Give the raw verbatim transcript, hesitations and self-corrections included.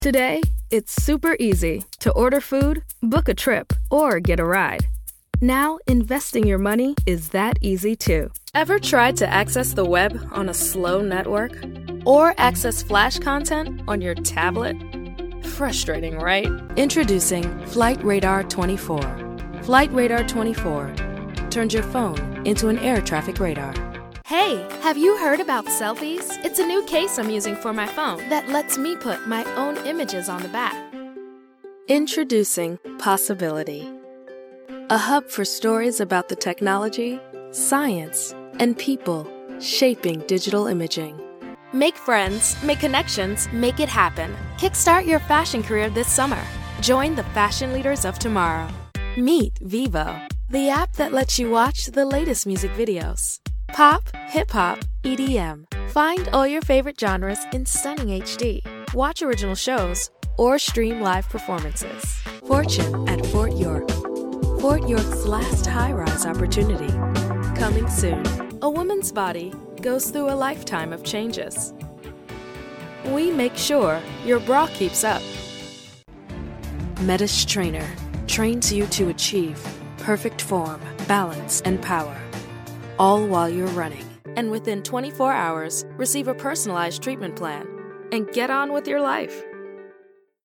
Today, it's super easy to order food, book a trip, or get a ride. Now, investing your money is that easy too. Ever tried to access the web on a slow network? Or access flash content on your tablet? Frustrating, right? Introducing Flight Radar twenty-four. Flight Radar twenty-four turns your phone into an air traffic radar. Hey, have you heard about selfies? It's a new case I'm using for my phone that lets me put my own images on the back. Introducing Possibility, a hub for stories about the technology, science, and people shaping digital imaging. Make friends, make connections, make it happen. Kickstart your fashion career this summer. Join the fashion leaders of tomorrow. Meet Vivo, the app that lets you watch the latest music videos. Pop, hip-hop, E D M. Find all your favorite genres in stunning H D. Watch original shows or stream live performances. Fortune at Fort York. Fort York's last high-rise opportunity. Coming soon. A woman's body goes through a lifetime of changes. We make sure your bra keeps up. Metis Trainer trains you to achieve perfect form, balance, and power, all while you're running. And within twenty-four hours, receive a personalized treatment plan and get on with your life.